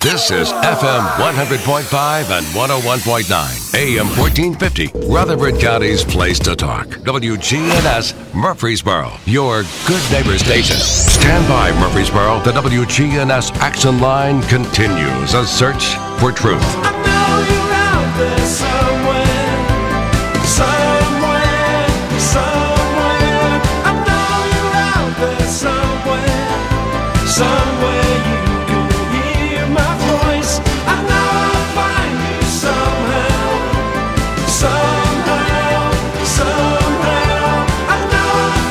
This is FM 100.5 and 101.9, AM 1450, Rutherford County's place to talk. WGNS Murfreesboro, your good neighbor station. Stand by, Murfreesboro. The WGNS Action Line continues a search for truth. I know you're out there somewhere, somewhere, somewhere. I know you're out there somewhere, somewhere you can hear my voice. I know I'll find you somehow, somehow, somehow. I know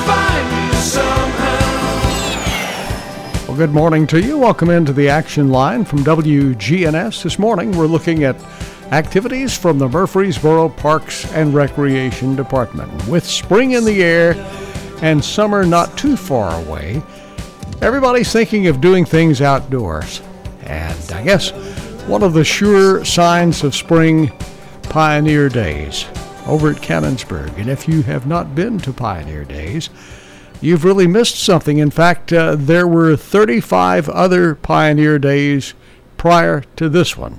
I'll find you somehow. Well, good morning to you. Welcome into the Action Line from WGNS. This morning we're looking at activities from the Murfreesboro Parks and Recreation Department. With spring in the air and summer not too far away, everybody's thinking of doing things outdoors. And I guess one of the sure signs of spring, Pioneer Days over at Cannonsburg. And if you have not been to Pioneer Days, you've really missed something. In fact, there were 35 other Pioneer Days prior to this one.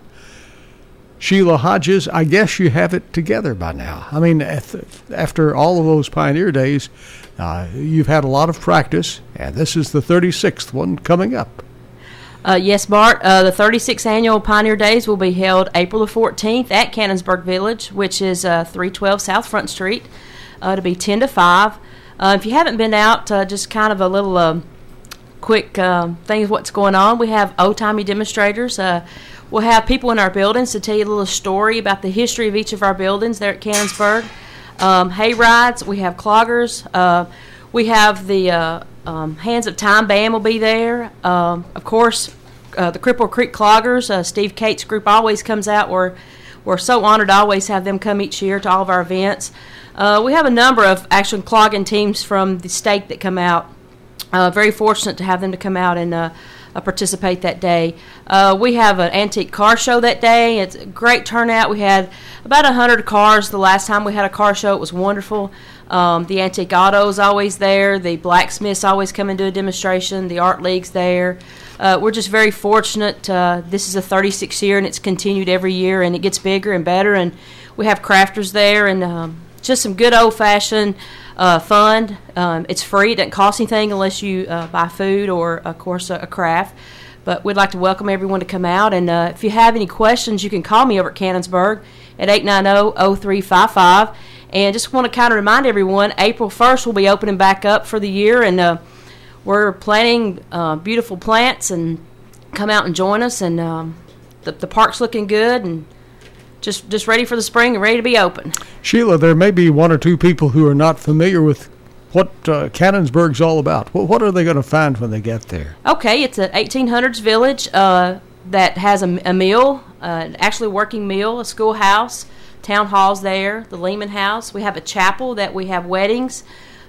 Sheila Hodges, I guess you have it together by now. I mean, after all of those Pioneer Days, you've had a lot of practice, and this is the 36th one coming up. Yes, Bart. The 36th Annual Pioneer Days will be held April the 14th at Cannonsburg Village, which is 312 South Front Street, to be 10 to 5. If you haven't been out, just kind of a little quick thing of what's going on. We have old-timey demonstrators. We'll have people in our buildings to tell you a little story about the history of each of our buildings there at Cannonsburg. Hay rides. We have cloggers. We have the Hands of Time Band will be there. Of course, the Cripple Creek Cloggers. Steve Cates' group always comes out. We're so honored to always have them come each year to all of our events. We have a number of actual clogging teams from the state that come out. Very fortunate to have them to come out and participate that day. We have an antique car show that day. It's a great turnout. We had about 100 cars the last time we had a car show. It was wonderful. The Antique Auto is always there. The blacksmiths always come and do a demonstration. The Art League's there. We're just very fortunate. This is the 36th year, and it's continued every year, and it gets bigger and better. And we have crafters there, and just some good old-fashioned fun. It's free. It doesn't cost anything unless you buy food or, of course, a craft. But we'd like to welcome everyone to come out. And if you have any questions, you can call me over at Cannonsburg at 890-0355. And just want to kind of remind everyone, April 1st we'll be opening back up for the year. And we're planting beautiful plants, and come out and join us. And the park's looking good, and just ready for the spring and ready to be open. Sheila, there may be one or two people who are not familiar with what Cannonsburg's all about. What are they going to find when they get there? Okay, it's an 1800s village that has a mill, actually working mill, a schoolhouse, town halls there, the Lehman House. We have a chapel that we have weddings.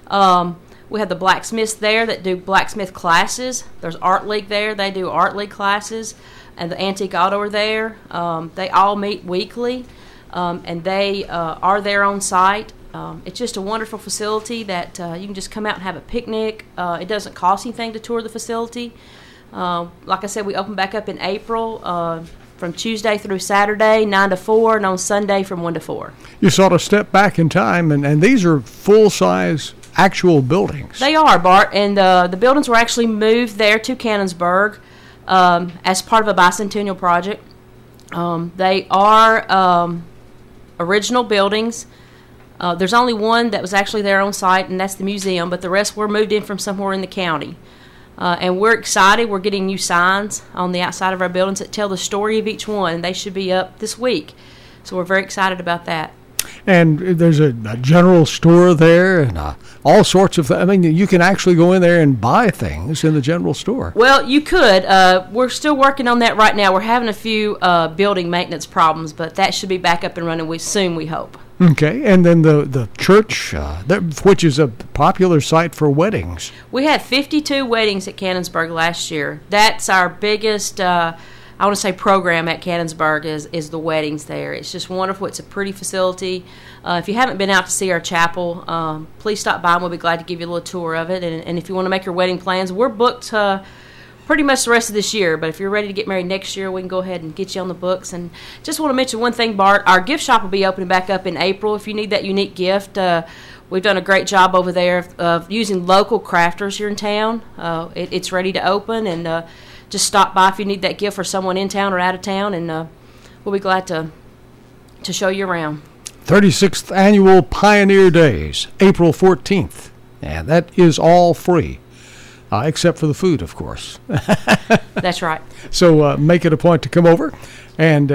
We have the blacksmiths there that do blacksmith classes. There's Art League there. They do Art League classes. And the Antique Auto are there. They all meet weekly, and they are there on site. It's just a wonderful facility that you can just come out and have a picnic. It doesn't cost anything to tour the facility. Like I said, we open back up in April from Tuesday through Saturday, 9 to 4, and on Sunday from 1 to 4. You sort of step back in time, and these are full-size actual buildings. They are, Bart, and the buildings were actually moved there to Cannonsburg as part of a bicentennial project. They are original buildings. There's only one that was actually there on site, and that's the museum, but the rest were moved in from somewhere in the county. And we're excited. We're getting new signs on the outside of our buildings that tell the story of each one, and they should be up this week. So we're very excited about that. And there's a general store there, and all sorts of I mean, you can actually go in there and buy things in the general store. Well, you could. We're still working on that right now. We're having a few building maintenance problems, but that should be back up and running soon, we hope. Okay, and then the church, which is a popular site for weddings. We had 52 weddings at Cannonsburg last year. That's our biggest I want to say program at Cannonsburg is the weddings there. It's just wonderful. It's a pretty facility. If you haven't been out to see our chapel, please stop by and we'll be glad to give you a little tour of it. And if you want to make your wedding plans, we're booked pretty much the rest of this year. But if you're ready to get married next year, we can go ahead and get you on the books. And just want to mention one thing, Bart. Our gift shop will be opening back up in April. If you need that unique gift, we've done a great job over there of using local crafters here in town. It's ready to open, and just stop by if you need that gift for someone in town or out of town, and we'll be glad to show you around. 36th Annual Pioneer Days, April 14th. And that is all free, except for the food, of course. That's right. So make it a point to come over. And,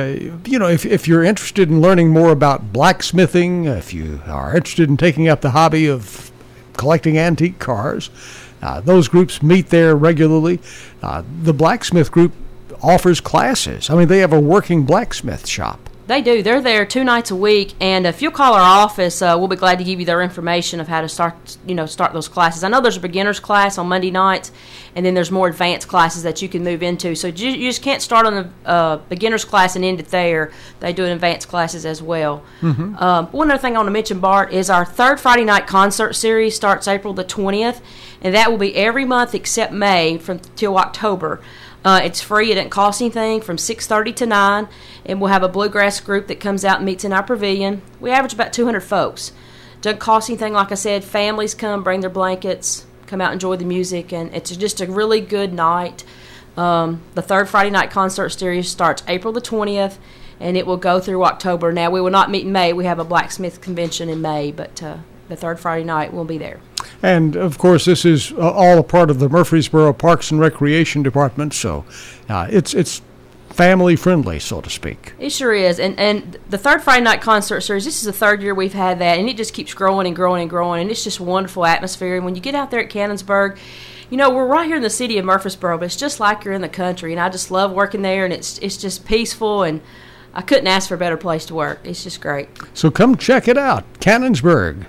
if you're interested in learning more about blacksmithing, if you are interested in taking up the hobby of collecting antique cars, those groups meet there regularly. The blacksmith group offers classes. I mean, they have a working blacksmith shop. They do. They're there 2 nights a week, and if you'll call our office, we'll be glad to give you their information of how to start those classes. I know there's a beginner's class on Monday nights, and then there's more advanced classes that you can move into. So you just can't start on the beginner's class and end it there. They do advanced classes as well. Mm-hmm. One other thing I want to mention, Bart, is our third Friday night concert series starts April the 20th, and that will be every month except May till October. It's free. It doesn't cost anything, from 6:30 to 9, and we'll have a bluegrass group that comes out and meets in our pavilion. We average about 200 folks. Doesn't cost anything, like I said. Families come, bring their blankets, come out and enjoy the music, and it's just a really good night. The third Friday night concert series starts April the 20th, and it will go through October. Now, we will not meet in May. We have a blacksmith convention in May, but the third Friday night we'll be there. And, of course, this is all a part of the Murfreesboro Parks and Recreation Department, so it's family-friendly, so to speak. It sure is. And the third Friday night concert series, this is the third year we've had that, and it just keeps growing and growing and growing, and it's just a wonderful atmosphere. And when you get out there at Cannonsburg, we're right here in the city of Murfreesboro, but it's just like you're in the country, and I just love working there, and it's just peaceful, and I couldn't ask for a better place to work. It's just great. So come check it out, Cannonsburg,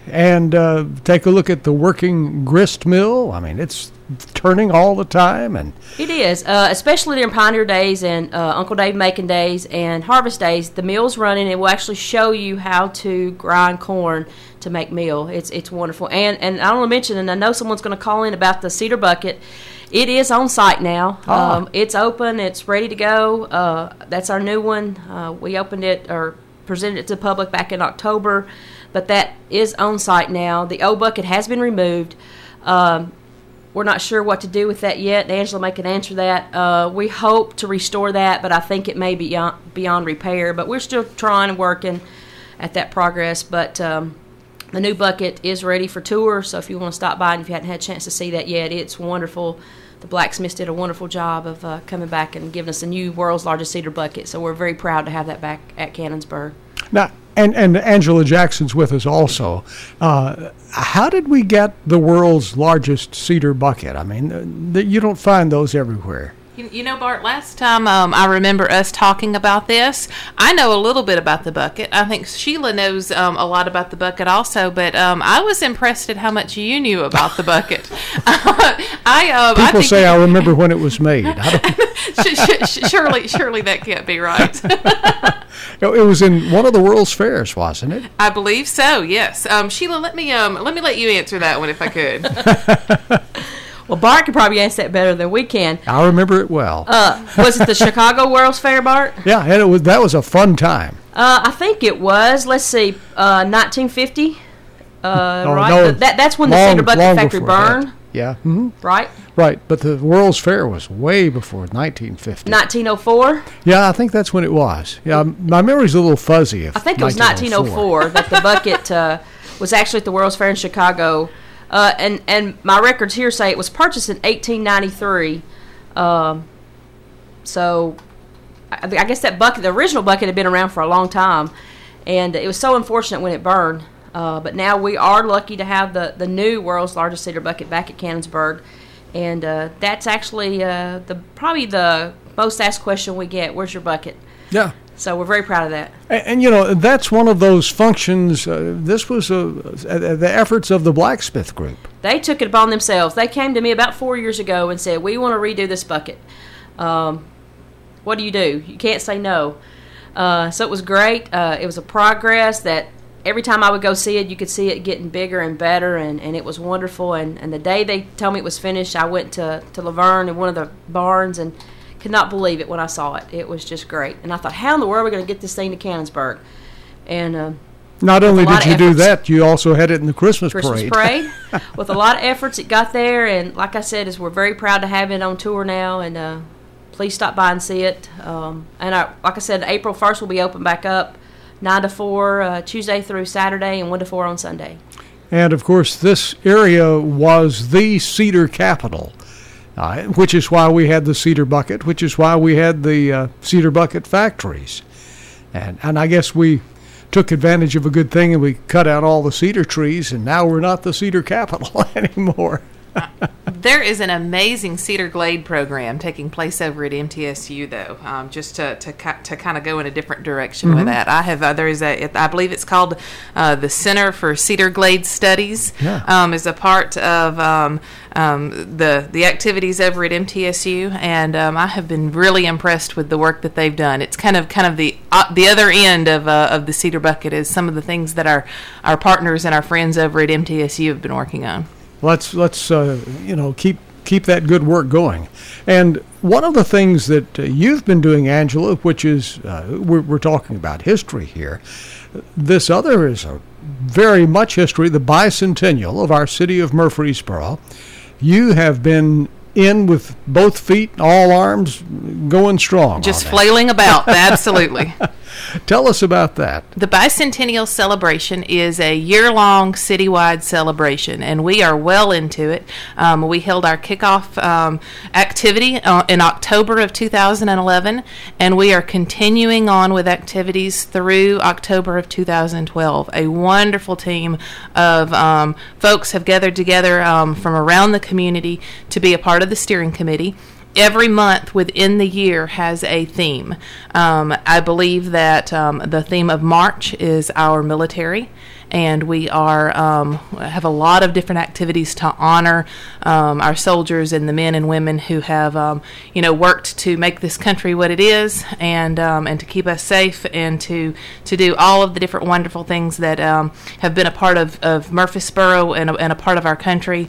and take a look at the working grist mill. I mean, it's turning all the time. And it is, especially during Pioneer Days and Uncle Dave Macon Days and Harvest Days. The mill's running, and we'll actually show you how to grind corn to make meal. It's wonderful. And I want to mention, and I know someone's going to call in about the cedar bucket. It is on site now. It's open. It's ready to go. That's our new one. We opened it or presented it to the public back in October, but that is on site now. The old bucket has been removed. We're not sure what to do with that yet. Angela may can answer that. We hope to restore that, but I think it may be beyond repair. But we're still trying and working at that progress. But the new bucket is ready for tour, so if you want to stop by and if you hadn't had a chance to see that yet, it's wonderful. The blacksmiths did a wonderful job of coming back and giving us a new world's largest cedar bucket, so we're very proud to have that back at Cannonsburg. Now, and Angela Jackson's with us also. How did we get the world's largest cedar bucket? I mean, you don't find those everywhere. Bart, last time I remember us talking about this, I know a little bit about the bucket. I think Sheila knows a lot about the bucket also, but I was impressed at how much you knew about the bucket. People say I remember when it was made. Surely that can't be right. It was in one of the World's Fairs, wasn't it? I believe so, yes. Sheila, let me let you answer that one if I could. Well, Bart could probably answer that better than we can. I remember it well. Was it the Chicago World's Fair, Bart? Yeah, and that was a fun time. I think it was. Let's see, 1950. Right? No, that's when the Cedar Bucket Factory burned. That. Yeah. Mm-hmm. Right? Right, but the World's Fair was way before 1950. 1904? Yeah, I think that's when it was. Yeah, my memory's a little fuzzy. I think it was 1904 that the bucket was actually at the World's Fair in Chicago. And my records here say it was purchased in 1893. So I guess that bucket, the original bucket, had been around for a long time, and it was so unfortunate when it burned. But now we are lucky to have the new world's largest cedar bucket back at Cannonsburg, and that's actually probably the most asked question we get. Where's your bucket? Yeah. So we're very proud of that. And that's one of those functions. This was the efforts of the blacksmith group. They took it upon themselves. They came to me about 4 years ago and said, we want to redo this bucket. What do? You can't say no. So it was great. It was a progress that every time I would go see it, you could see it getting bigger and better, and it was wonderful. And the day they told me it was finished, I went to Laverne in one of the barns and could not believe it when I saw it. It was just great. And I thought, how in the world are we going to get this thing to Cannonsburg? And not only did you do efforts. that, you also had it in the Christmas parade. With a lot of efforts, it got there. And like I said, we're very proud to have it on tour now. And please stop by and see it. Like I said, April 1st will be open back up, 9 to 4, Tuesday through Saturday, and 1 to 4 on Sunday. And, of course, this area was the cedar capital, which is why we had the cedar bucket, which is why we had the cedar bucket factories. And I guess we took advantage of a good thing and we cut out all the cedar trees, and now we're not the cedar capital anymore. There is an amazing Cedar Glade program taking place over at MTSU, though. Just to kind of go in a different direction with that, I believe it's called the Center for Cedar Glade Studies. Yeah. Is a part of the activities over at MTSU, and I have been really impressed with the work that they've done. It's kind of the other end of the Cedar Bucket is some of the things that our partners and our friends over at MTSU have been working on. Let's keep that good work going. And one of the things that you've been doing, Angela, which is we're talking about history here. This other is a very much history, the bicentennial of our city of Murfreesboro. You have been in with both feet, all arms, going strong. Just flailing about, absolutely. Tell us about that. The Bicentennial Celebration is a year-long citywide celebration, and we are well into it. We held our kickoff activity in October of 2011, and we are continuing on with activities through October of 2012. A wonderful team of folks have gathered together from around the community to be a part of the steering committee. Every month within the year has a theme. I believe that the theme of March is our military, and we have a lot of different activities to honor our soldiers and the men and women who have worked to make this country what it is, and to keep us safe, and to do all of the different wonderful things that have been a part of Murfreesboro and a part of our country.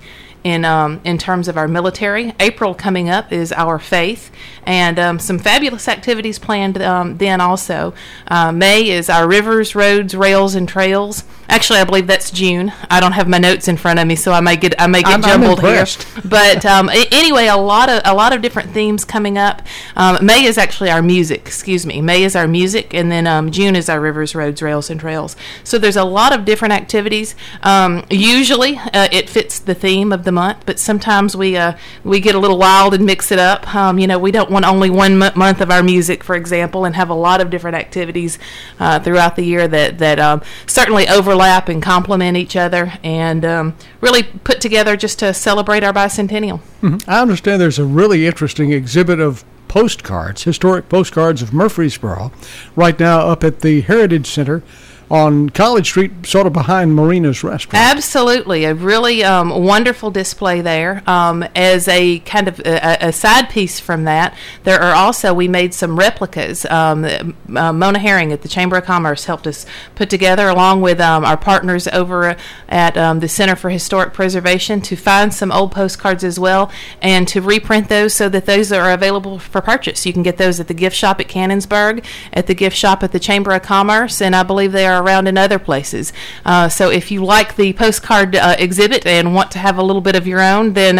In terms of our military, April coming up is our faith, and some fabulous activities planned then also. May is our rivers, roads, rails, and trails. Actually, I believe that's June. I don't have my notes in front of me, so I may get jumbled here. But anyway, a lot of different themes coming up. May is actually our music. Excuse me. May is our music, and then June is our rivers, roads, rails, and trails. So there's a lot of different activities. Usually, it fits the theme of the month, but sometimes we get a little wild and mix it up. We don't want only one month of our music, for example, and have a lot of different activities throughout the year that certainly overlap and complement each other, and really put together just to celebrate our bicentennial. Mm-hmm. I understand there's a really interesting exhibit of postcards, historic postcards of Murfreesboro, right now up at the Heritage Center on College Street, sort of behind Marina's Restaurant. Absolutely. A really wonderful display there. As a kind of a side piece from that, we made some replicas. Mona Herring at the Chamber of Commerce helped us put together, along with our partners over at the Center for Historic Preservation, to find some old postcards as well, and to reprint those so that those are available for purchase. You can get those at the gift shop at Cannonsburg, at the gift shop at the Chamber of Commerce, and I believe they are around in other places. So if you like the postcard exhibit and want to have a little bit of your own, then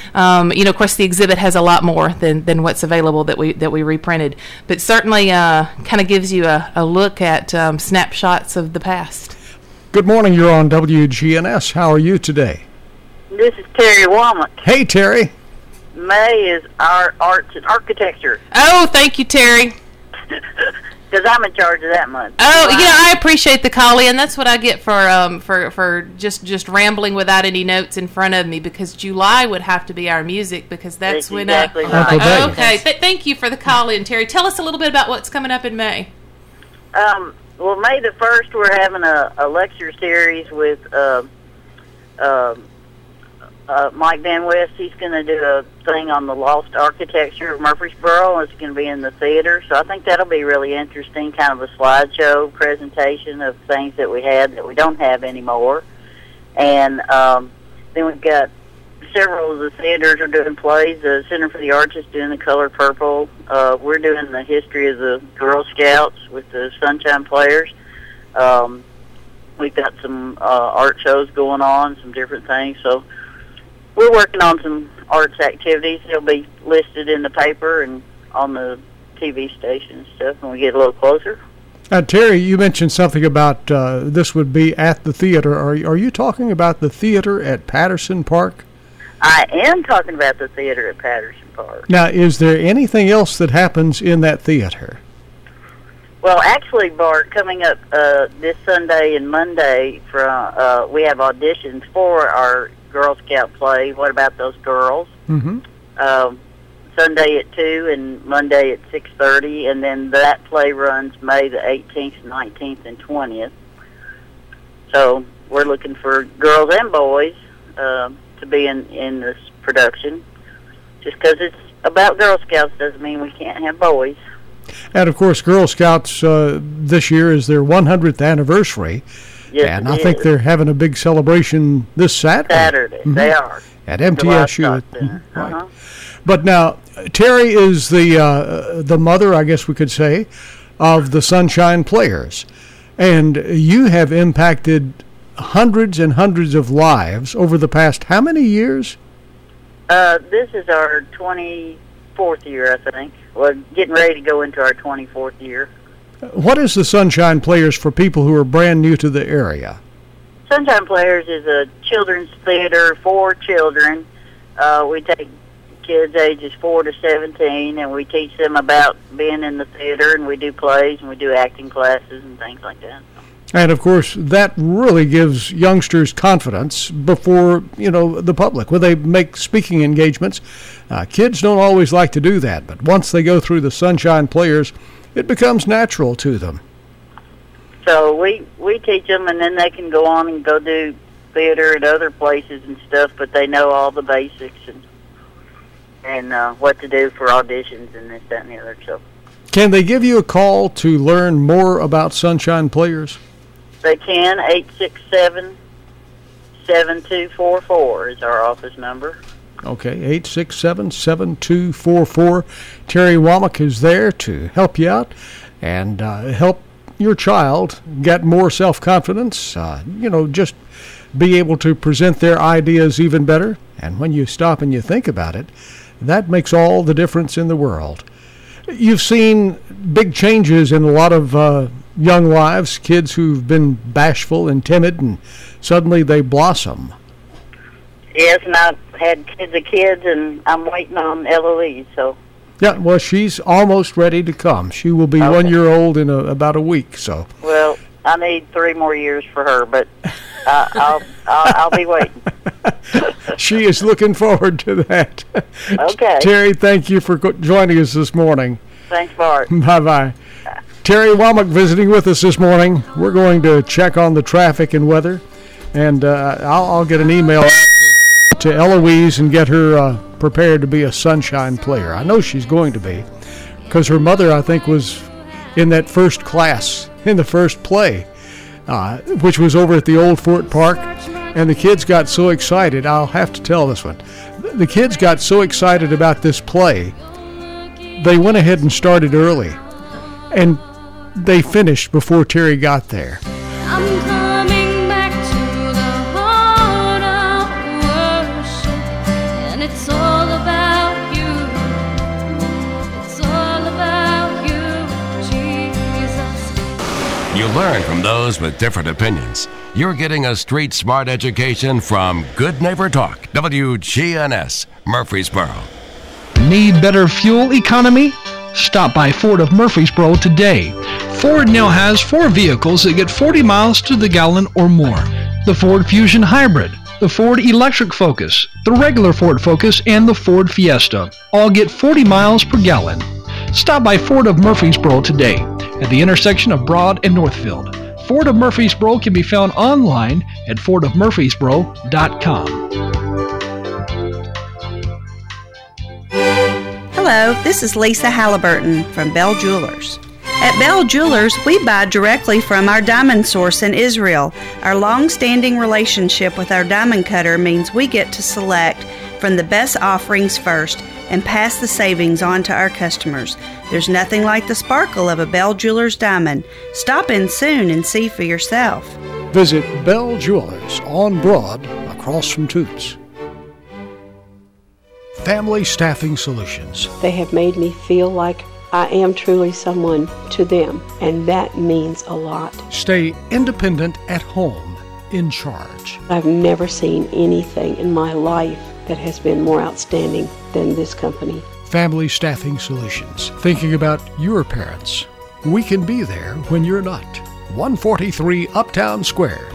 of course the exhibit has a lot more than what's available that we reprinted. But certainly kind of gives you a look at snapshots of the past. Good morning. You're on WGNS. How are you today? This is Terry Womack. Hey, Terry. May is our arts and architecture. Oh, thank you, Terry. Because I'm in charge of that month. Oh, I appreciate the call in. That's what I get for just rambling without any notes in front of me, because July would have to be our music, because that's when. Exactly right. Okay, thank you for the call in, Terry. Tell us a little bit about what's coming up in May. Well, May the 1st, we're having a lecture series with Mike Van West, he's going to do a thing on the lost architecture of Murfreesboro. It's going to be in the theater, so I think that'll be really interesting, kind of a slideshow presentation of things that we had that we don't have anymore. And then we've got several of the theaters are doing plays. The Center for the Arts is doing The Color Purple. We're doing the history of the Girl Scouts with the Sunshine Players. We've got some art shows going on, some different things. So we're working on some arts activities. They'll be listed in the paper and on the TV station and stuff when we get a little closer. Terry, you mentioned something about this would be at the theater. Are you talking about the theater at Patterson Park? I am talking about the theater at Patterson Park. Now, is there anything else that happens in that theater? Well, actually, Bart, coming up this Sunday and Monday, we have auditions for our Girl Scout play, What About Those Girls? Mm-hmm. Sunday at 2 and Monday at 6:30, and then that play runs May the 18th, 19th, and 20th. So we're looking for girls and boys to be in this production. Just because it's about Girl Scouts doesn't mean we can't have boys. And, of course, Girl Scouts this year is their 100th anniversary. Yes, and I think they're having a big celebration this Saturday. Mm-hmm. They are. At MTSU. Right. Right. But now, Terry is the mother, I guess we could say, of the Sunshine Players. And you have impacted hundreds and hundreds of lives over the past how many years? This is our 24th year, I think. We're getting ready to go into our 24th year. What is the Sunshine Players for people who are brand new to the area? Sunshine Players is a children's theater for children. We take kids ages 4 to 17, and we teach them about being in the theater, and we do plays, and we do acting classes and things like that. And, of course, that really gives youngsters confidence before, the public. When they make speaking engagements, kids don't always like to do that. But once they go through the Sunshine Players, it becomes natural to them. So we teach them, and then they can go on and go do theater at other places and stuff, but they know all the basics and what to do for auditions and this, that, and the other. So, can they give you a call to learn more about Sunshine Players? They can. 867-7244 is our office number. Okay, 867-7244. Terry Womack is there to help you out and help your child get more self-confidence, just be able to present their ideas even better. And when you stop and you think about it, that makes all the difference in the world. You've seen big changes in a lot of young lives, kids who've been bashful and timid, and suddenly they blossom. Yes, and I've had kids, and I'm waiting on Eloise, so... Yeah, well, she's almost ready to come. She will be 1 year old in about a week, so... Well, I need 3 more years for her, but I'll be waiting. She is looking forward to that. Okay. Terry, thank you for joining us this morning. Thanks, Bart. Bye-bye. Terry Womack visiting with us this morning. We're going to check on the traffic and weather, and I'll get an email to Eloise and get her prepared to be a Sunshine Player. I know she's going to be, because her mother, I think, was in that first class, in the first play, which was over at the old Fort Park, and the kids got so excited. I'll have to tell this one. The kids got so excited about this play, they went ahead and started early, and they finished before Terry got there. I'm coming back to the heart of worship, and it's all about you. It's all about you, Jesus. You learn from those with different opinions. You're getting a street smart education from Good Neighbor Talk, WGNS, Murfreesboro. Need better fuel economy? Stop by Ford of Murfreesboro today. Ford now has 4 vehicles that get 40 miles to the gallon or more. The Ford Fusion Hybrid, the Ford Electric Focus, the regular Ford Focus, and the Ford Fiesta all get 40 miles per gallon. Stop by Ford of Murfreesboro today at the intersection of Broad and Northfield. Ford of Murfreesboro can be found online at fordofmurfreesboro.com. Hello, this is Lisa Halliburton from Bell Jewelers. At Bell Jewelers, we buy directly from our diamond source in Israel. Our long-standing relationship with our diamond cutter means we get to select from the best offerings first and pass the savings on to our customers. There's nothing like the sparkle of a Bell Jewelers diamond. Stop in soon and see for yourself. Visit Bell Jewelers on Broad, across from Toots. Family Staffing Solutions. They have made me feel like I am truly someone to them, and that means a lot. Stay independent at home, in charge. I've never seen anything in my life that has been more outstanding than this company. Family Staffing Solutions. Thinking about your parents. We can be there when you're not. 143 Uptown Square,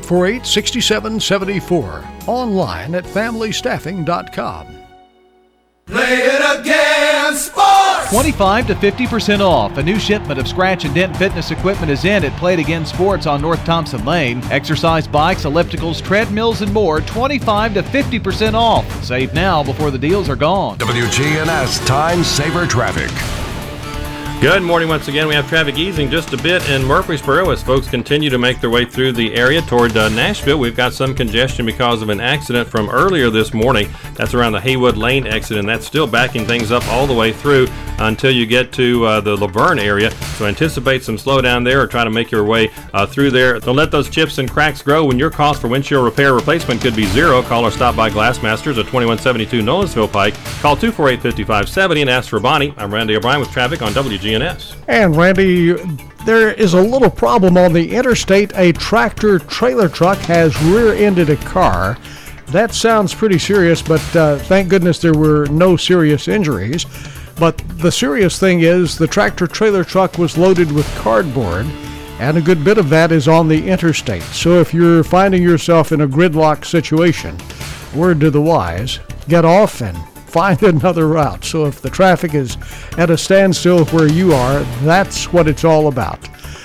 848-6774. Online at familystaffing.com. Play it again, sports! 25 to 50% off. A new shipment of scratch and dent fitness equipment is in at Play It Again Sports on North Thompson Lane. Exercise bikes, ellipticals, treadmills, and more, 25 to 50% off. Save now before the deals are gone. WGNS Time Saver Traffic. Good morning once again. We have traffic easing just a bit in Murfreesboro as folks continue to make their way through the area toward Nashville. We've got some congestion because of an accident from earlier this morning. That's around the Haywood Lane exit, and that's still backing things up all the way through until you get to the Laverne area. So anticipate some slowdown there or try to make your way through there. Don't let those chips and cracks grow when your cost for windshield repair replacement could be zero. Call or stop by Glassmasters at 2172 Nolensville Pike. Call 248-5570 and ask for Bonnie. I'm Randy O'Brien with traffic on WGNS. And Randy, there is a little problem on the interstate. A tractor trailer truck has rear-ended a car. That sounds pretty serious, but thank goodness there were no serious injuries. But the serious thing is the tractor trailer truck was loaded with cardboard, and a good bit of that is on the interstate. So if you're finding yourself in a gridlock situation, word to the wise, get off and find another route. So if the traffic is at a standstill where you are, that's what it's all about.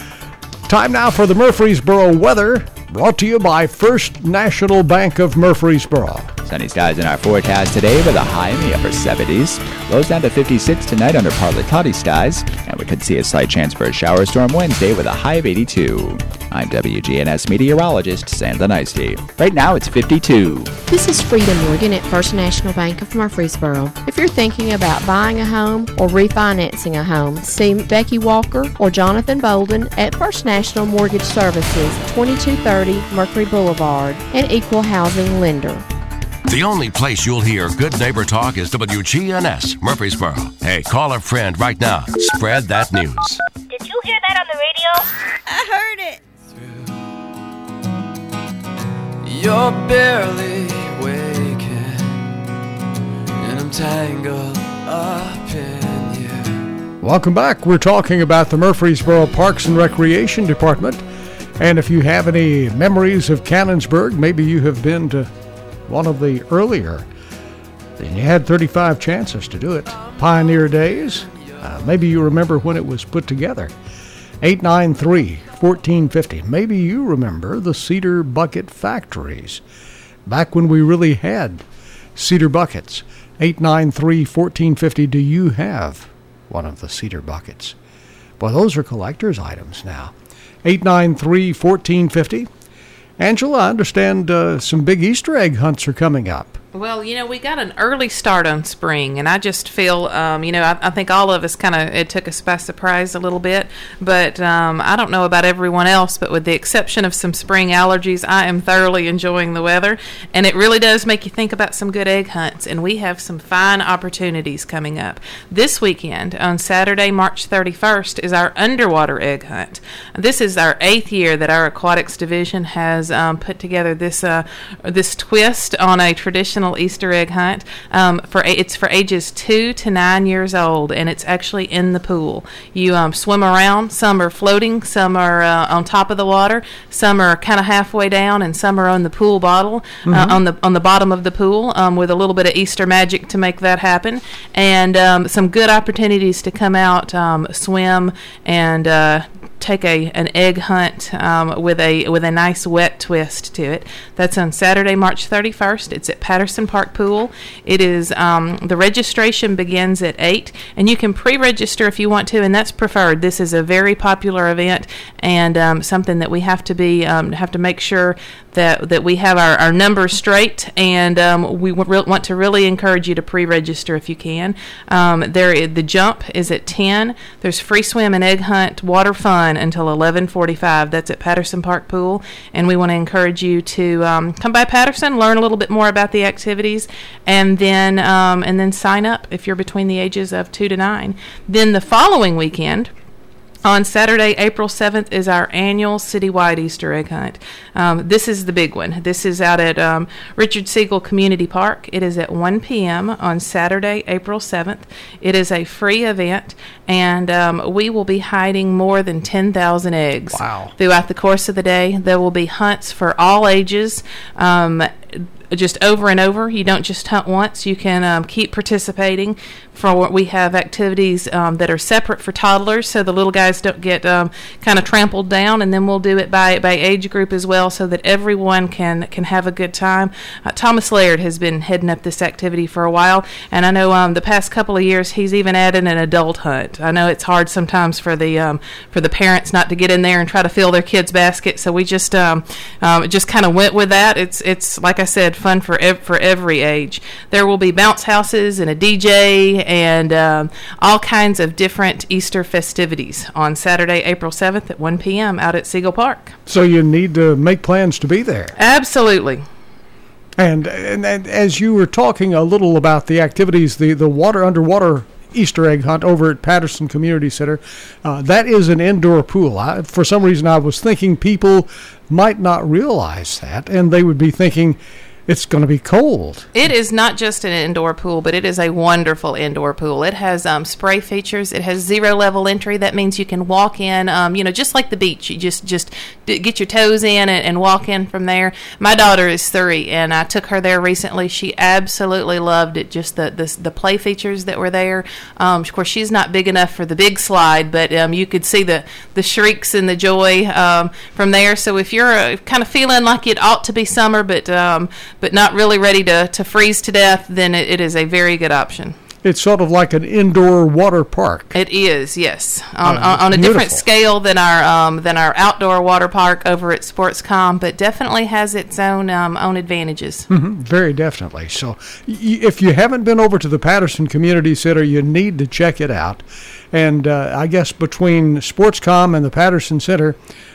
Time now for the Murfreesboro weather, brought to you by First National Bank of Murfreesboro. Sunny skies in our forecast today with a high in the upper 70s. Lows down to 56 tonight under partly cloudy skies. And we could see a slight chance for a shower storm Wednesday with a high of 82. I'm WGNS meteorologist Sandra Neisty. Right now it's 52. This is Frida Morgan at First National Bank of Murfreesboro. If you're thinking about buying a home or refinancing a home, see Becky Walker or Jonathan Bolden at First National Mortgage Services, 2230 Mercury Boulevard, an equal housing lender. The only place you'll hear good neighbor talk is WGNS Murfreesboro. Hey, call a friend right now. Spread that news. Did you hear that on the radio? I heard it. You're barely waking, and I'm tangled up in you. Welcome back. We're talking about the Murfreesboro Parks and Recreation Department. And if you have any memories of Cannonsburg, maybe you have been to one of the earlier, then you had 35 chances to do it. Pioneer Days, maybe you remember when it was put together. 893-1450. Maybe you remember the Cedar Bucket Factories, back when we really had cedar buckets. 893-1450. Do you have one of the cedar buckets? Well, those are collector's items now. 893-1450. Angela, I understand some big Easter egg hunts are coming up. Well, we got an early start on spring, and I just feel, I think all of us it took us by surprise a little bit, but I don't know about everyone else, but with the exception of some spring allergies, I am thoroughly enjoying the weather, and it really does make you think about some good egg hunts, and we have some fine opportunities coming up. This weekend, on Saturday, March 31st, is our underwater egg hunt. This is our 8th year that our aquatics division has put together this twist on a traditional Easter egg hunt. It's for ages 2 to 9 years old, and it's actually in the pool. You swim around. Some are floating, some are on top of the water, some are kind of halfway down, and some are on the pool bottle, on the bottom of the pool, with a little bit of Easter magic to make that happen, and some good opportunities to come out, swim, and take an egg hunt with a nice wet twist to it. That's on Saturday, March 31st. It's at Patterson Park Pool. It is the registration begins at 8, and you can pre-register if you want to, and that's preferred. This is a very popular event and something that we have to make sure that we have our numbers straight, and we want to really encourage you to pre-register if you can. The jump is at 10. There's free swim and egg hunt, water fun until 11:45. That's at Patterson Park Pool, and we want to encourage you to come by Patterson, learn a little bit more about the activities, and then sign up if you're between the ages of 2 to 9. Then the following weekend, on Saturday, April 7th, is our annual citywide Easter egg hunt. This is the big one. This is out at Richard Siegel Community Park. It is at 1 p.m. on Saturday, April 7th. It is a free event, and we will be hiding more than 10,000 eggs throughout the course of the day. There will be hunts for all ages. Just over and over. You don't just hunt once. You can keep participating. We have activities that are separate for toddlers, so the little guys don't get kind of trampled down, and then we'll do it by age group as well, so that everyone can have a good time. Thomas Laird has been heading up this activity for a while, and I know the past couple of years he's even added an adult hunt. I know it's hard sometimes for the parents not to get in there and try to fill their kids' basket, so we just kind of went with that. It's like I said, fun for every age. There will be bounce houses and a DJ and all kinds of different Easter festivities on Saturday, April 7th at 1 p.m. out at Siegel Park. So you need to make plans to be there. Absolutely. And as you were talking a little about the activities, the underwater Easter egg hunt over at Patterson Community Center, that is an indoor pool. For some reason, I was thinking people might not realize that, and they would be thinking, it's going to be cold. It is not just an indoor pool, but it is a wonderful indoor pool. It has spray features. It has zero level entry. That means you can walk in, just like the beach. You just get your toes in and walk in from there. My daughter is 3, and I took her there recently. She absolutely loved it. Just the play features that were there. Of course, she's not big enough for the big slide, but you could see the shrieks and the joy from there. So if you're kind of feeling like it ought to be summer, but not really ready to freeze to death, then it is a very good option. It's sort of like an indoor water park. It is, yes, on a different scale than our outdoor water park over at Sportscom, but definitely has its own advantages. Mm-hmm, very definitely. So, if you haven't been over to the Patterson Community Center, you need to check it out. And I guess between Sportscom and the Patterson Center,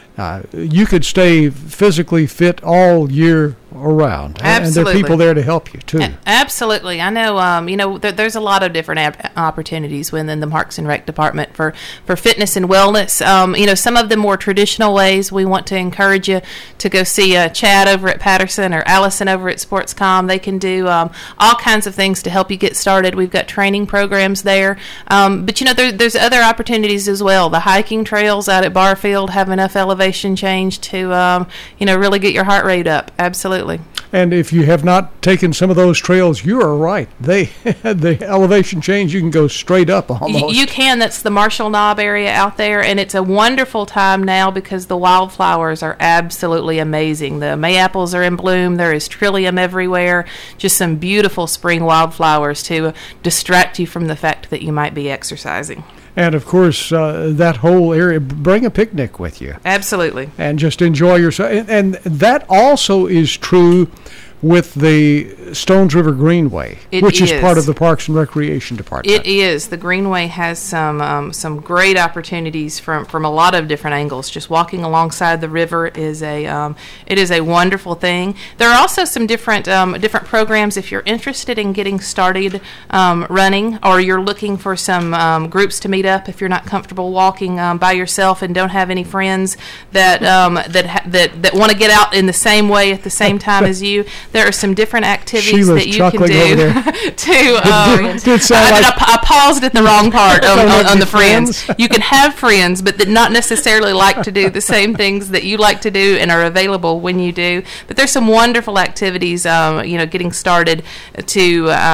you could stay physically fit all year around. Absolutely. And there are people there to help you, too. Absolutely. I know, there's a lot of different opportunities within the Parks and Rec Department for fitness and wellness. Some of the more traditional ways, we want to encourage you to go see Chad over at Patterson or Allison over at Sportscom. They can do all kinds of things to help you get started. We've got training programs there. But, there's other opportunities as well. The hiking trails out at Barfield have enough elevation change to, really get your heart rate up. Absolutely. And if you have not taken some of those trails, you are right. The elevation change, you can go straight up almost. You can. That's the Marshall Knob area out there, and it's a wonderful time now because the wildflowers are absolutely amazing. The Mayapples are in bloom. There is trillium everywhere. Just some beautiful spring wildflowers to distract you from the fact that you might be exercising. And, of course, that whole area, bring a picnic with you. Absolutely. And just enjoy yourself. And that also is true with the Stones River Greenway, which is part of the Parks and Recreation Department. It is. The Greenway has some great opportunities from a lot of different angles. Just walking alongside the river is a wonderful thing. There are also some different programs if you're interested in getting started running, or you're looking for some groups to meet up if you're not comfortable walking by yourself and don't have any friends that want to get out in the same way at the same time as you. There are some different activities that you can do I paused at the wrong part on the friends. You can have friends, but that not necessarily like to do the same things that you like to do and are available when you do. But there's some wonderful activities, getting started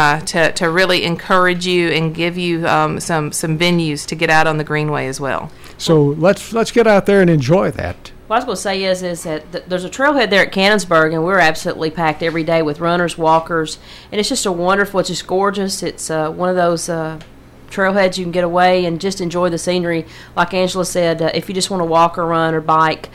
to really encourage you and give you some venues to get out on the Greenway as well. So let's get out there and enjoy that. What I was going to say is that there's a trailhead there at Cannonsburg, and we're absolutely packed every day with runners, walkers, and it's just it's just gorgeous. It's one of those trailheads you can get away and just enjoy the scenery. Like Angela said, if you just want to walk or run or bike,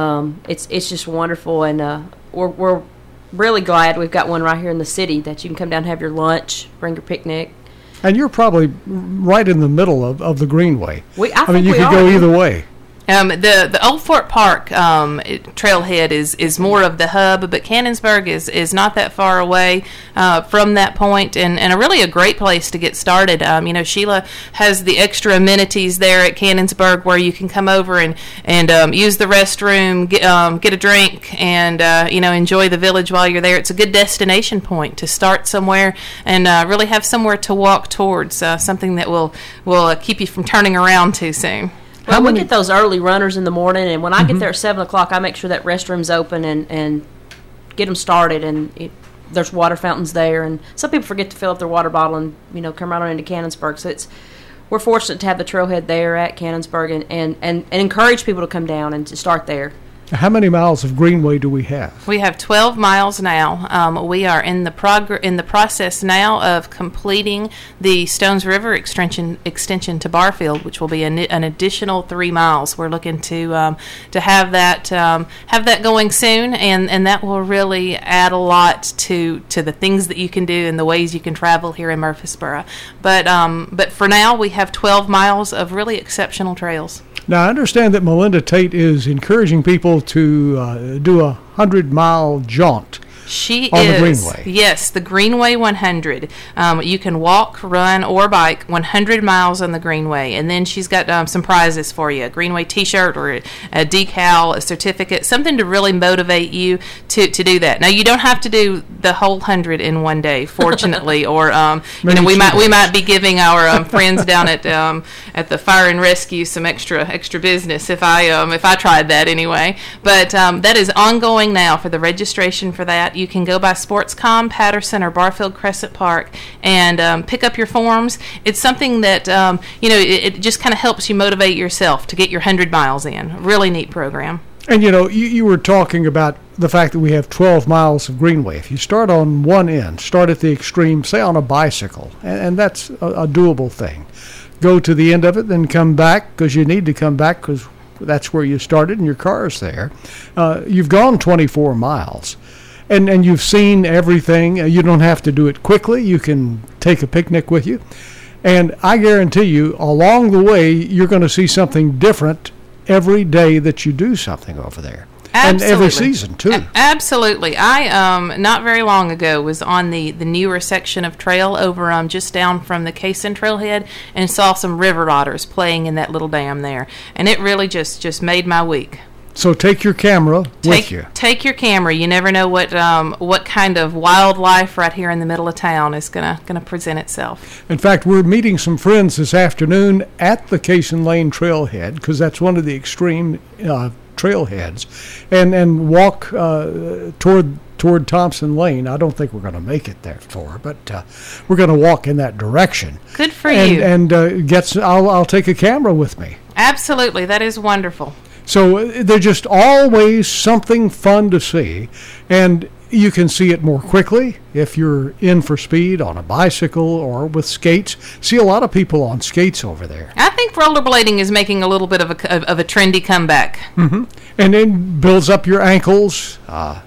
it's just wonderful, and we're really glad we've got one right here in the city that you can come down and have your lunch, bring your picnic. And you're probably right in the middle of the Greenway. I mean, you could go either way. The Old Fort Park trailhead is more of the hub, but Cannonsburg is not that far away from that point, and a great place to get started. Sheila has the extra amenities there at Cannonsburg where you can come over and use the restroom, get a drink, and enjoy the village while you're there. It's a good destination point to start somewhere and really have somewhere to walk towards, something that will keep you from turning around too soon. Well, we get those early runners in the morning, and when I get there at 7 o'clock, I make sure that restroom's open and get them started, and there's water fountains there, and some people forget to fill up their water bottle and, come right on into Cannonsburg. So we're fortunate to have the trailhead there at Cannonsburg and encourage people to come down and to start there. How many miles of Greenway do we have? We have 12 miles now. We are in the process now of completing the Stones River extension to Barfield, which will be an additional 3 miles. We're looking to have that going soon, and that will really add a lot to the things that you can do and the ways you can travel here in Murfreesboro. But for now, we have 12 miles of really exceptional trails. Now, I understand that Melinda Tate is encouraging people to do a 100-mile jaunt She on is. the Greenway. Yes, the Greenway 100. You can walk, run, or bike 100 miles on the Greenway. And then she's got some prizes for you, a Greenway T-shirt or a decal, a certificate, something to really motivate you to do that. Now, you don't have to do the whole 100 in one day, fortunately. Or we might be giving our friends down at the Fire and Rescue some extra business if I tried that anyway. But that is ongoing now for the registration for that. You can go by Sportscom, Patterson, or Barfield Crescent Park and pick up your forms. It's something that, it just kind of helps you motivate yourself to get your 100 miles in. Really neat program. And, you were talking about the fact that we have 12 miles of Greenway. If you start on one end, start at the extreme, say on a bicycle, and that's a doable thing. Go to the end of it, then come back, because you need to come back because that's where you started and your car's there. You've gone 24 miles. And you've seen everything. You don't have to do it quickly. You can take a picnic with you. And I guarantee you, along the way, you're going to see something different every day that you do something over there. Absolutely. And every season, too. Absolutely. I, not very long ago, was on the newer section of trail over just down from the Cason Trailhead and saw some river otters playing in that little dam there. And it really just made my week. So take your camera with you. Take your camera. You never know what kind of wildlife right here in the middle of town is gonna present itself. In fact, we're meeting some friends this afternoon at the Cason Lane Trailhead because that's one of the extreme trailheads, and walk toward Thompson Lane. I don't think we're going to make it there but we're going to walk in that direction. Good for you. And I'll take a camera with me. Absolutely, that is wonderful. So there's just always something fun to see, and you can see it more quickly if you're in for speed on a bicycle or with skates. See a lot of people on skates over there. I think rollerblading is making a little bit of a trendy comeback. Mm-hmm. And it builds up your ankles,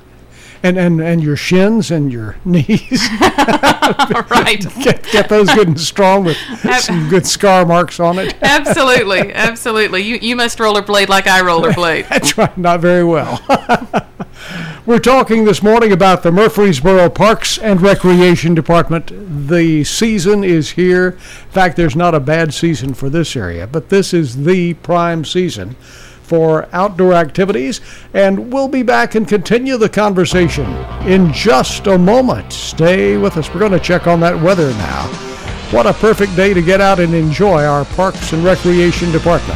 and your shins and your knees. Right. Get those good and strong with some good scar marks on it. Absolutely. You must rollerblade like I rollerblade. That's right, not very well. We're talking this morning about the Murfreesboro Parks and Recreation Department. The season is here. In fact, there's not a bad season for this area, but this is the prime season for outdoor activities, and we'll be back and continue the conversation in just a moment. Stay with us. We're going to check on that weather now. What a perfect day to get out and enjoy our Parks and Recreation Department.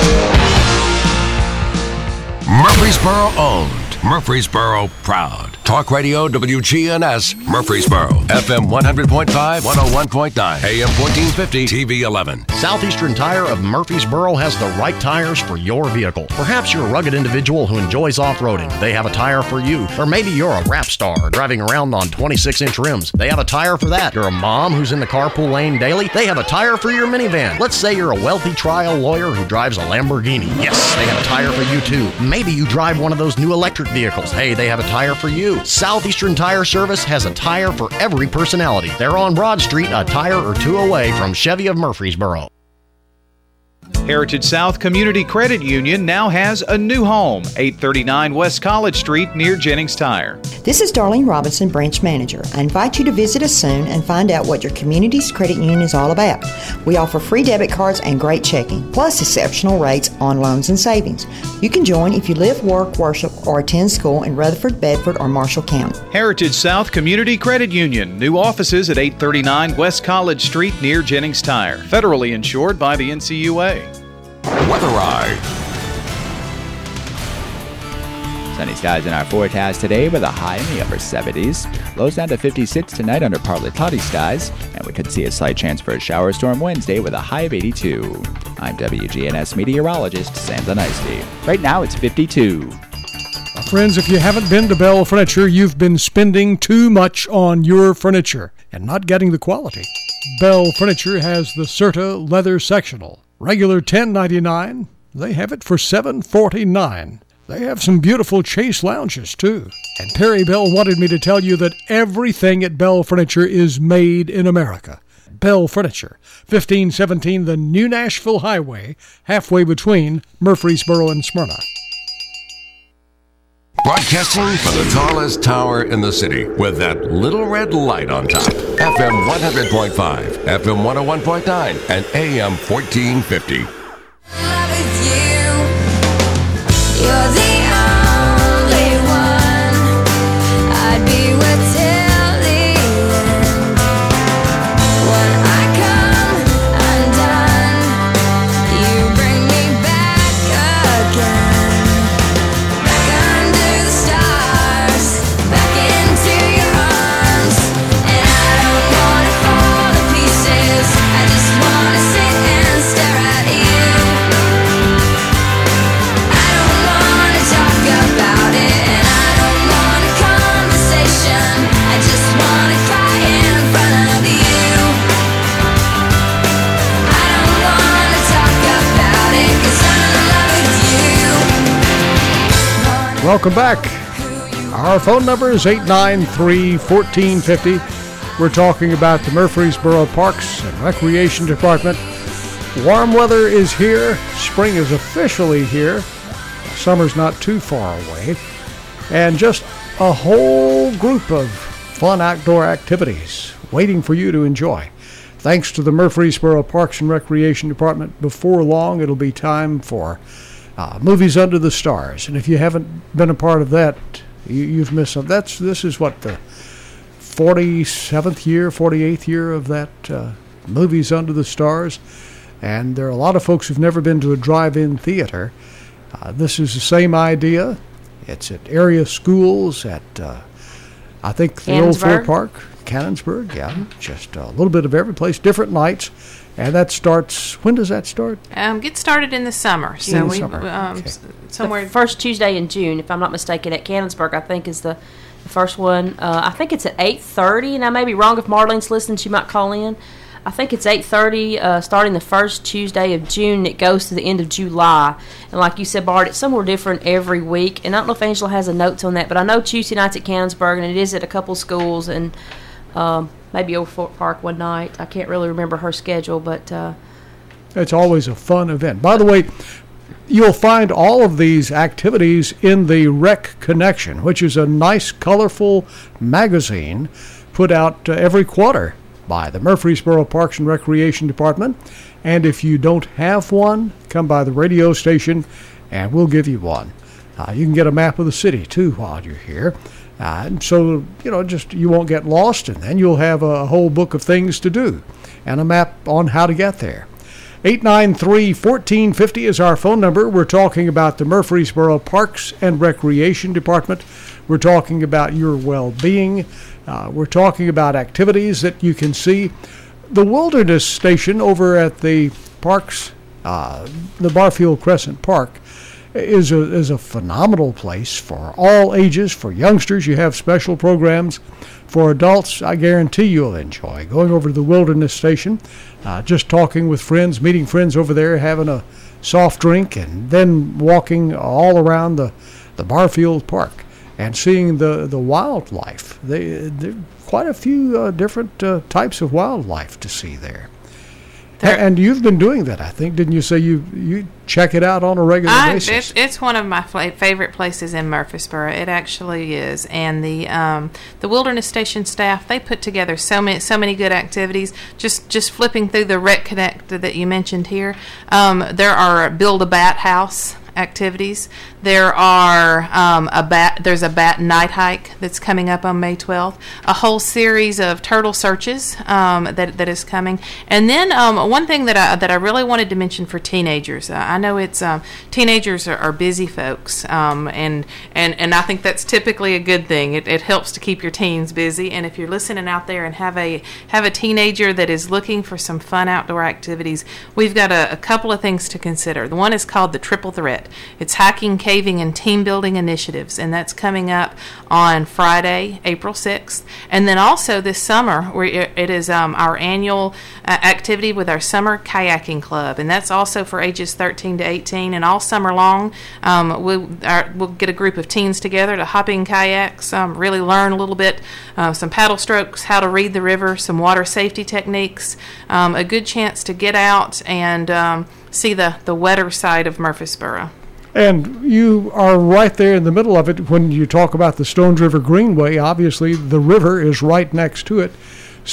Murfreesboro owned, Murfreesboro proud. Talk Radio WGNS Murfreesboro. FM 100.5, 101.9, AM 1450, TV 11. Southeastern Tire of Murfreesboro has the right tires for your vehicle. Perhaps you're a rugged individual who enjoys off-roading. They have a tire for you. Or maybe you're a rap star driving around on 26-inch rims. They have a tire for that. You're a mom who's in the carpool lane daily. They have a tire for your minivan. Let's say you're a wealthy trial lawyer who drives a Lamborghini. Yes, they have a tire for you too. Maybe you drive one of those new electric vehicles. Hey, they have a tire for you. Southeastern Tire Service has a tire for every personality. They're on Broad Street, a tire or two away from Chevy of Murfreesboro. Heritage South Community Credit Union now has a new home, 839 West College Street near Jennings Tire. This is Darlene Robinson, branch manager. I invite you to visit us soon and find out what your community's credit union is all about. We offer free debit cards and great checking, plus exceptional rates on loans and savings. You can join if you live, work, worship, or attend school in Rutherford, Bedford, or Marshall County. Heritage South Community Credit Union. New offices at 839 West College Street near Jennings Tire. Federally insured by the NCUA. Weather Eye. Sunny skies in our forecast today with a high in the upper 70s. Lows down to 56 tonight under partly cloudy skies. And we could see a slight chance for a shower storm Wednesday with a high of 82. I'm WGNS meteorologist Sam Zanisty. Right now it's 52. Friends, if you haven't been to Bell Furniture, you've been spending too much on your furniture and not getting the quality. Bell Furniture has the Serta Leather Sectional. Regular $10.99, they have it for $7.49. They have some beautiful Chase lounges, too. And Perry Bell wanted me to tell you that everything at Bell Furniture is made in America. Bell Furniture, 1517 the New Nashville Highway, halfway between Murfreesboro and Smyrna. Broadcasting from the tallest tower in the city with that little red light on top. FM 100.5, FM 101.9, and AM 1450. You're the only one I'd be with till the end. When I come undone, you bring me back again. Back under the stars, back into your arms. And I don't wanna fall to pieces, I just wanna sit and stare at you. About it, and I don't want a conversation. I just want to cry in front of you. I don't want to talk about it, 'cause I'm in love with you. Welcome back. Our phone number is 893-1450. We're talking about the Murfreesboro Parks and Recreation Department. Warm weather is here. Spring is officially here. Summer's not too far away, and just a whole group of fun outdoor activities waiting for you to enjoy. Thanks to the Murfreesboro Parks and Recreation Department, before long it'll be time for Movies Under the Stars, and if you haven't been a part of that, you've missed something. This is what, the 47th year, 48th year of that Movies Under the Stars, and there are a lot of folks who've never been to a drive-in theater. This is the same idea. It's at area schools at, I think, the old Ford Park, Cannonsburg. Yeah, just a little bit of every place, different nights. And that starts, when does that start? Get started in the summer. So in the summer. Okay. Somewhere. The first Tuesday in June, if I'm not mistaken, at Cannonsburg, I think is the first one. I think it's at 8:30, and I may be wrong. If Marlene's listening, she might call in. I think it's 8:30, starting the first Tuesday of June. It goes to the end of July. And like you said, Bart, it's somewhere different every week. And I don't know if Angela has a notes on that, but I know Tuesday night's at Cannonsburg, and it is at a couple schools, and maybe Old Fort Park one night. I can't really remember her schedule, but... It's always a fun event. By the way, you'll find all of these activities in the Rec Connection, which is a nice, colorful magazine put out every quarter by the Murfreesboro Parks and Recreation Department. And if you don't have one, come by the radio station and we'll give you one. You can get a map of the city too while you're here. And so, just you won't get lost, and then you'll have a whole book of things to do and a map on how to get there. 893-1450 is our phone number. We're talking about the Murfreesboro Parks and Recreation Department. We're talking about your well-being. We're talking about activities that you can see. The Wilderness Station over at the parks, the Barfield Crescent Park, is a phenomenal place for all ages. For youngsters, you have special programs. For adults, I guarantee you'll enjoy going over to the Wilderness Station, just talking with friends, meeting friends over there, having a soft drink, and then walking all around the Barfield Park and seeing the wildlife. There are quite a few different types of wildlife to see there. And you've been doing that, I think. Didn't you say you check it out on a regular basis? It's one of my favorite places in Murfreesboro. It actually is. And the Wilderness Station staff, they put together so many good activities. Just flipping through the Rec Connect that you mentioned here, there are Build a Bat House activities. There are there's a bat night hike that's coming up on May 12th. A whole series of turtle searches that is coming. And then one thing that I really wanted to mention for teenagers. I know it's teenagers are busy folks, and I think that's typically a good thing. It helps to keep your teens busy. And if you're listening out there and have a teenager that is looking for some fun outdoor activities, we've got a couple of things to consider. The one is called the Triple Threat. It's hiking, caving, and team building initiatives, and that's coming up on Friday, April 6th. And then also this summer, it is our annual activity with our summer kayaking club, and that's also for ages 13 to 18. And all summer long, we'll get a group of teens together to hop in kayaks, really learn a little bit, some paddle strokes, how to read the river, some water safety techniques, a good chance to get out and see the wetter side of Murfreesboro. And you are right there in the middle of it when you talk about the Stones River Greenway. Obviously, the river is right next to it.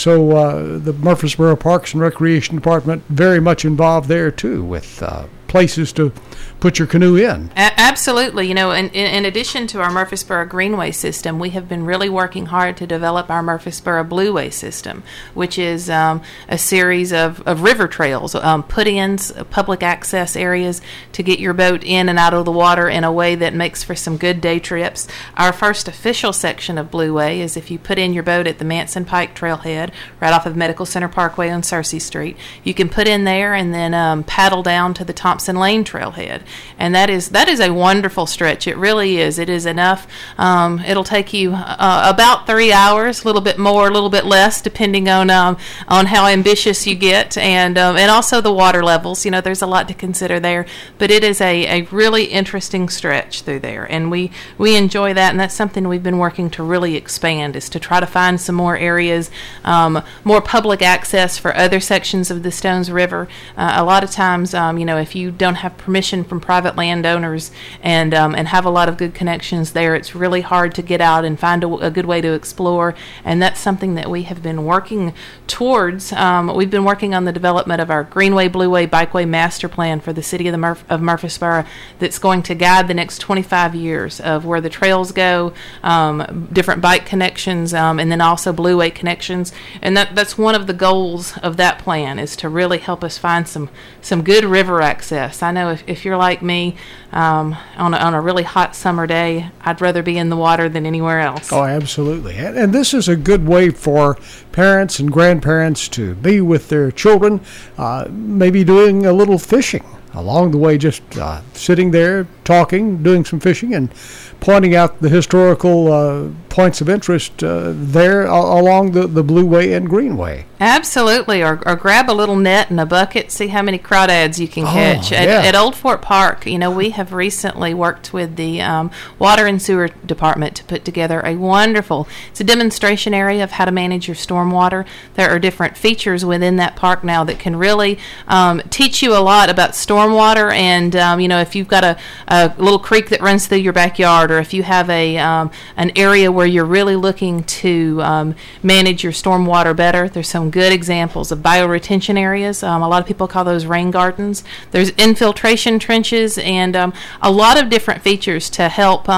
So the Murfreesboro Parks and Recreation Department very much involved there, too, with places to put your canoe in. Absolutely. In addition to our Murfreesboro Greenway system, we have been really working hard to develop our Murfreesboro Blueway system, which is a series of river trails, put-ins, public access areas to get your boat in and out of the water in a way that makes for some good day trips. Our first official section of Blueway is if you put in your boat at the Manson Pike Trailhead, right off of Medical Center Parkway on Searcy Street. You can put in there and then paddle down to the Thompson Lane Trailhead. And that is a wonderful stretch. It really is. It is enough. It'll take you about 3 hours, a little bit more, a little bit less, depending on how ambitious you get, and also the water levels. There's a lot to consider there. But it is a really interesting stretch through there, and we enjoy that. And that's something we've been working to really expand, is to try to find some more areas, more public access for other sections of the Stones River. A lot of times, if you don't have permission from private landowners and have a lot of good connections there, it's really hard to get out and find a good way to explore, and that's something that we have been working towards. We've been working on the development of our Greenway Blueway Bikeway Master Plan for the city of Murfreesboro that's going to guide the next 25 years of where the trails go, different bike connections, and then also Blueway connections. And that's one of the goals of that plan, is to really help us find some good river access. I know if you're like me, on a really hot summer day, I'd rather be in the water than anywhere else. Oh, absolutely. And this is a good way for parents and grandparents to be with their children, maybe doing a little fishing along the way, just sitting there, talking, doing some fishing, and pointing out the historical points of interest there along the Blueway and Greenway. Absolutely, or grab a little net and a bucket, see how many crawdads you can catch. At Old Fort Park, we have recently worked with the Water and Sewer Department to put together it's a demonstration area of how to manage your stormwater. There are different features within that park now that can really teach you a lot about stormwater, and if you've got a little creek that runs through your backyard, or if you have an area where you're really looking to manage your stormwater better, there's some good examples of bioretention areas. A lot of people call those rain gardens. There's infiltration trenches, and a lot of different features to help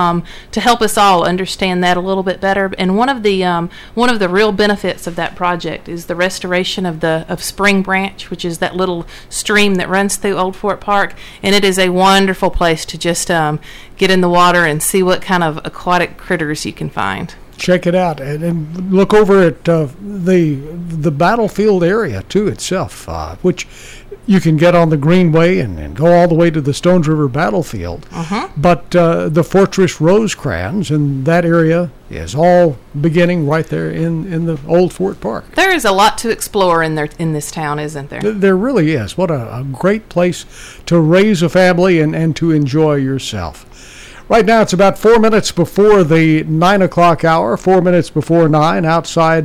us all understand that a little bit better. And one of the real benefits of that project is the restoration of Spring Branch, which is that little stream that runs through Old Fort Park, and it is a wonderful place to just get in the water and see what kind of aquatic critters you can find. Check it out, and look over at the battlefield area too itself, which you can get on the Greenway and go all the way to the Stones River battlefield. But the Fortress Rosecrans in that area is all beginning right there in the old Fort Park. There is a lot to explore in this town, isn't there? There really is. What a great place to raise a family and to enjoy yourself. Right now it's about 4 minutes before the 9 o'clock hour, 4 minutes before 9, outside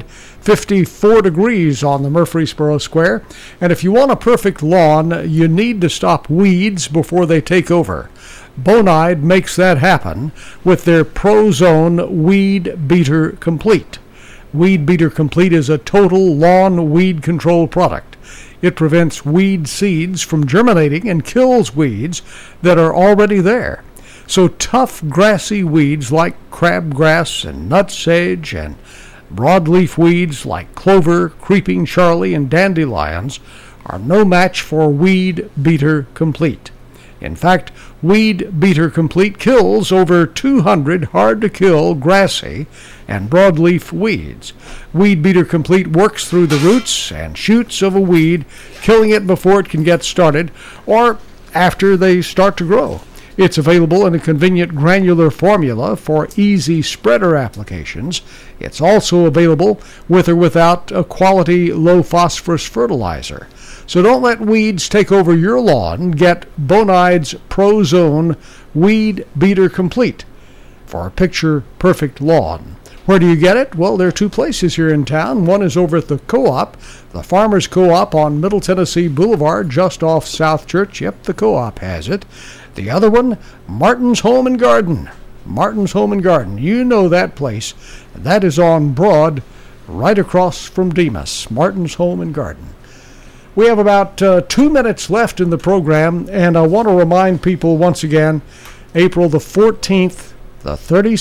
54 degrees on the Murfreesboro Square. And if you want a perfect lawn, you need to stop weeds before they take over. Bonide makes that happen with their ProZone Weed Beater Complete. Weed Beater Complete is a total lawn weed control product. It prevents weed seeds from germinating and kills weeds that are already there. So tough grassy weeds like crabgrass and nutsage and broadleaf weeds like clover, creeping Charlie, and dandelions are no match for Weed Beater Complete. In fact, Weed Beater Complete kills over 200 hard-to-kill grassy and broadleaf weeds. Weed Beater Complete works through the roots and shoots of a weed, killing it before it can get started or after they start to grow. It's available in a convenient granular formula for easy spreader applications. It's also available with or without a quality low-phosphorus fertilizer. So don't let weeds take over your lawn. Get Bonide's ProZone Weed Beater Complete for a picture-perfect lawn. Where do you get it? Well, there are two places here in town. One is over at the Co-op, the Farmers Co-op on Middle Tennessee Boulevard, just off South Church. Yep, the Co-op has it. The other one, Martin's Home and Garden. Martin's Home and Garden. You know that place. That is on Broad, right across from Demas. Martin's Home and Garden. We have about 2 minutes left in the program, and I want to remind people once again, April the 14th, the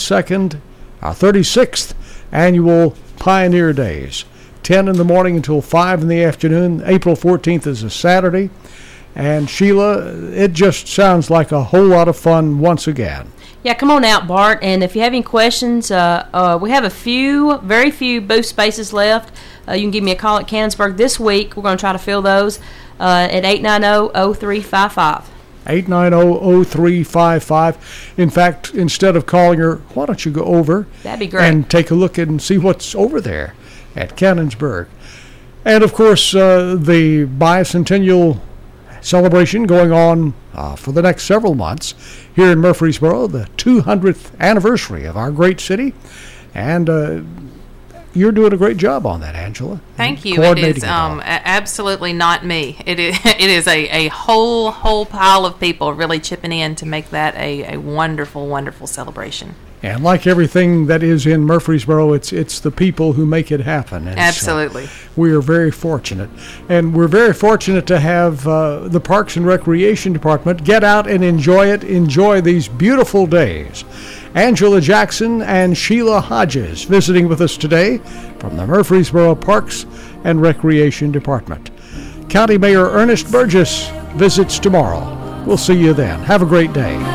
36th Annual Pioneer Days. 10 in the morning until 5 in the afternoon. April 14th is a Saturday. And Sheila, it just sounds like a whole lot of fun once again. Yeah, come on out, Bart. And if you have any questions, we have very few booth spaces left. You can give me a call at Cannonsburg this week. We're going to try to fill those at 890-0355. 890-0355. In fact, instead of calling her, why don't you go over? That'd be great. And take a look and see what's over there at Cannonsburg. And, of course, the bicentennial celebration going on for the next several months here in Murfreesboro, the 200th anniversary of our great city. And you're doing a great job on that, Angela. Thank you. It is absolutely not me. It is a whole pile of people really chipping in to make that a wonderful, wonderful celebration. And like everything that is in Murfreesboro, it's the people who make it happen. And absolutely. We are very fortunate. And we're very fortunate to have the Parks and Recreation Department get out and enjoy it, enjoy these beautiful days. Angela Jackson and Sheila Hodges visiting with us today from the Murfreesboro Parks and Recreation Department. County Mayor Ernest Burgess visits tomorrow. We'll see you then. Have a great day.